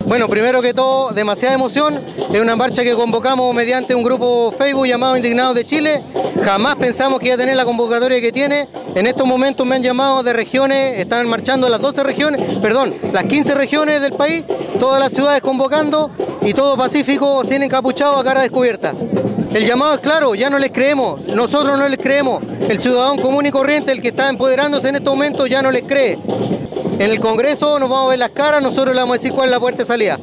Bueno, primero que todo, demasiada emoción. Es una marcha que convocamos mediante un grupo Facebook llamado Indignados de Chile. Jamás pensamos que iba a tener la convocatoria que tiene. En estos momentos me han llamado de regiones, están marchando las 12 regiones, perdón, las 15 regiones del país, todas las ciudades convocando y todo Pacífico sin encapuchado a cara descubierta. El llamado es claro, ya no les creemos, nosotros no les creemos. El ciudadano común y corriente, el que está empoderándose en estos momentos, ya no les cree. En el Congreso nos vamos a ver las caras, nosotros le vamos a decir cuál es la puerta de salida.